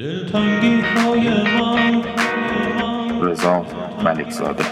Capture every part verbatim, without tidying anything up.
دلتنگی های من رضا ملکزاده.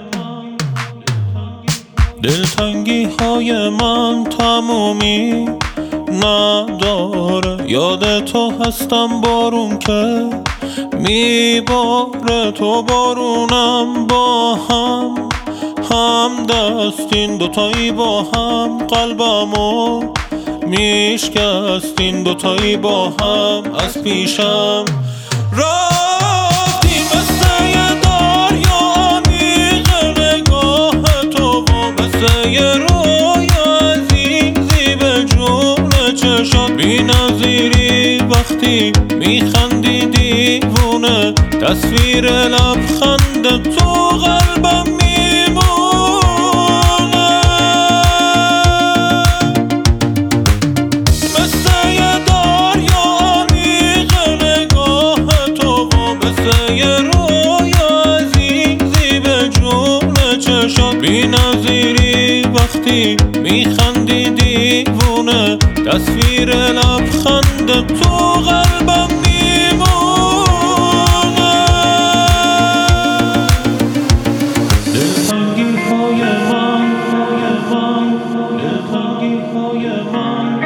دلتنگی های من تمومی نداره، یاد تو هستم بارون که میباره، تو بارونم با هم هم دستین دوتایی با هم، قلبمو میشکستین دوتایی با هم. از پیشم رفتیم مثل یه دریا عمیق، نگاه تو و مثل یه رویا عزیزی به جون چشات بی نظیری. وقتی میخندی دیوونه، تصویر لبخند تو قلبم میمونه. مثل یه دریا عمیق، نگاه تو و مثل یه رویا عزیزی به جون چشات بی نظیری. وقتی میخندی دیوونه، تصویر لبخند تو قلبم میمونه. دلتنگی های من، دلتنگی های من،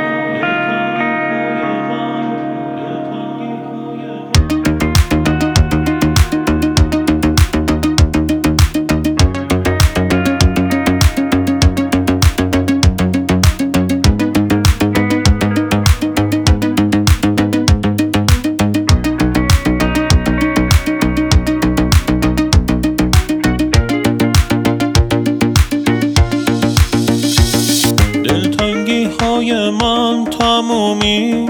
دلتنگی های من تمومی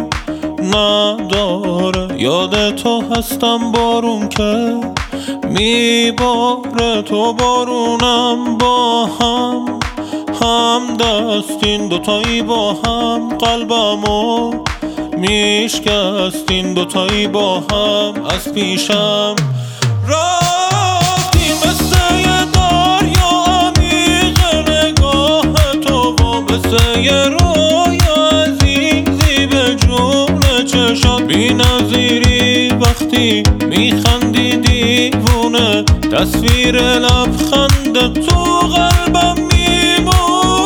نداره، یاد تو هستم بارون که میباره، تو بارونم با هم هم دستین دوتایی با هم، قلبمو میشکستین دوتایی با هم. از پیشم رفتیم مثل یه دریا عمیق، نگاه تو و مثل یه رویا عزیزی به جون چشات بی نظیری. وقتی میخندی دیوونه، تصویر لبخند تو قلبم میمونه.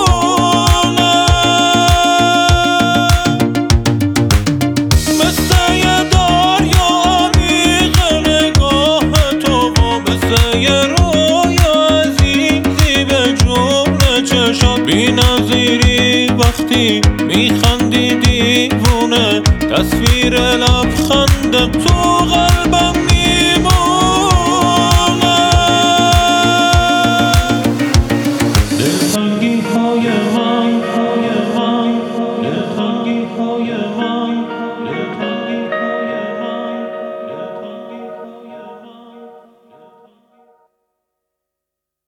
مثل یه دریا عمیق، نگاه تو و مثل یه رویا عزیزی به جون چشات بی نظیری. وقتی میخندی دیوونه، تصویر لبخند تو